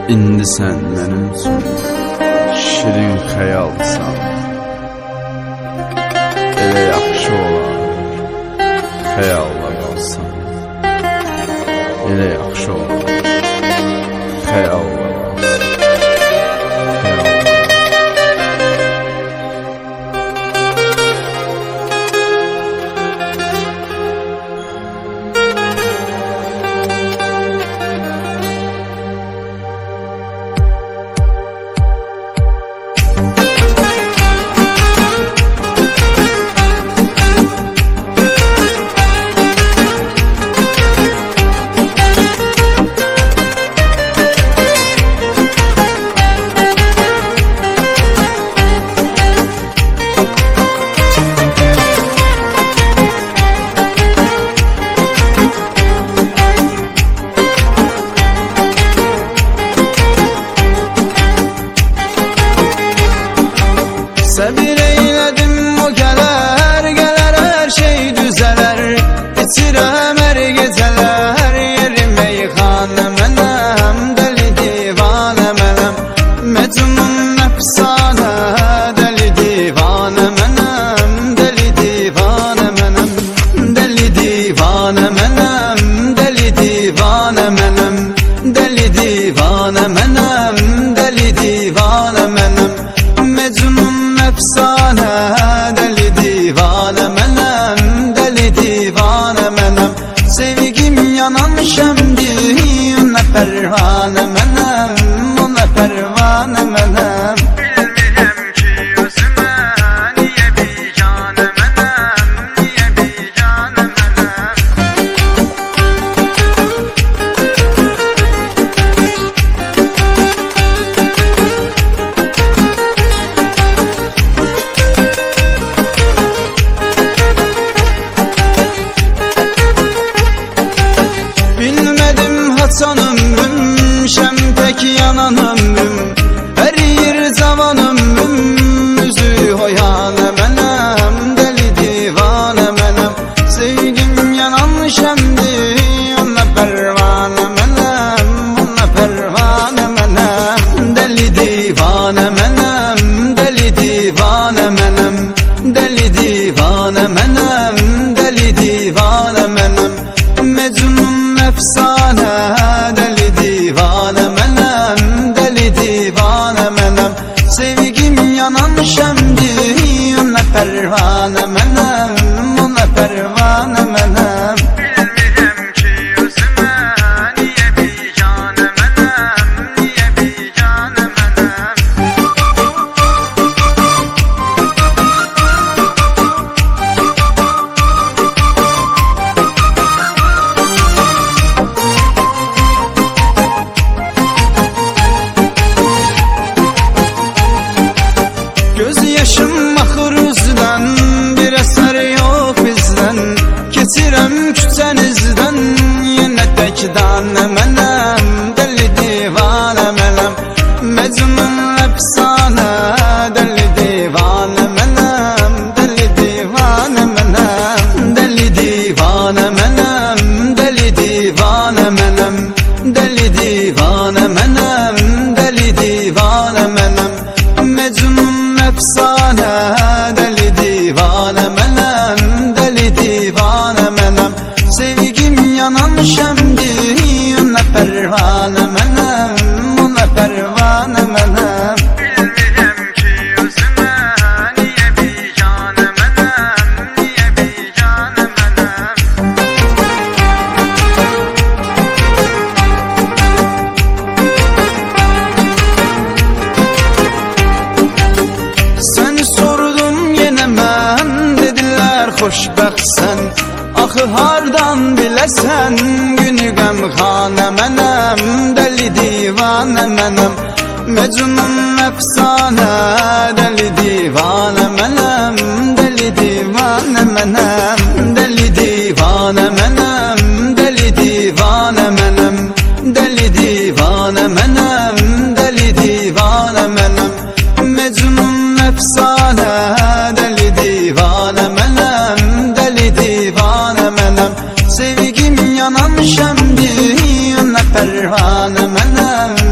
İndi sən mənim üçün şirin xəyalsan. Elə yaxşı olar xəyalla qalsan. Elə yaxşı olar xəyalla qalsan. Səbir eylədim, o gələr, gələr, hər şey düzələr. İçirəm hər gecələr, yerim meyxanə mənəm, dəli divanə mənəm, məcnun nəfsanə, dəli divanə mənəm, dəli divanə mənəm, dəli divanə mənəm, dəli divanə mənəm, dəli divanə mənəm, dəli divanə mənəm, mecnun əfsanə, dəli divanə mənəm, dəli divanə mənəm, sevgim yanan şəmdir, ona pərvanə mənəm, ona pərvanə mənəm. Bilmirəm ki özümə, niyə biganə mənəm, niyə biganə mənəm. Bilmədim haçan ömrüm, şəm tək yanan ömrüm, əriyir cavan ömrüm, üzü hoyanə mənəm, dəli divanə mənəm, sevgim yanan şəmdir, ona pərvanə mənəm, ona pərvanə mənəm, dəli divanə mənəm, dəli divanə mənəm, dəli divanə mənəm, dəli divanə mənəm, mecnun əfsanə, dəli divanə mənəm, dəli divanə mənəm, sevgim yanan şəmdir, ona pərvanə mənəm, ona pərvanə mənəm. Bilmirəm ki özümə, niyə biganə mənəm, niyə biganə mənəm. Göz yaşım axır üzdən, bir əsər yox bizdən, keçirəm küçənizdən, yenə tək danə mənəm, dəli divanə mənəm, mecnun əfsanə, dəli divanə mənəm, dəli divanə mənəm, dəli divanə mənəm, dəli divanə mənəm, dəli divanə mənəm, dəli divanə mənəm, mecnun əfsanə, dəli divanə mənəm, dəli divanə mənəm, sevgim yanan şəmdir, ona pərvanə mənəm, ona pərvanə mənəm. Bilmirəm ki özümə, niyə biganə mənəm, niyə biganə mənəm. Səni sordum yenə mən, dedilər xoşbəxtsən, axı hardan biləsən, günü qəmxanə mənəm, dəli divanə mənəm, mecnun əfsanə, dəli divanə mənəm, dəli divanə mənəm, dəli divanə mənəm, dəli divanə mənəm, dəli divanə mənəm, dəli divanə mənəm, mecnun əfsanə, dəli divanə mənəm, dəli divanə mənəm, sevgim yanan şəmdir, ona pərvanə mənəm,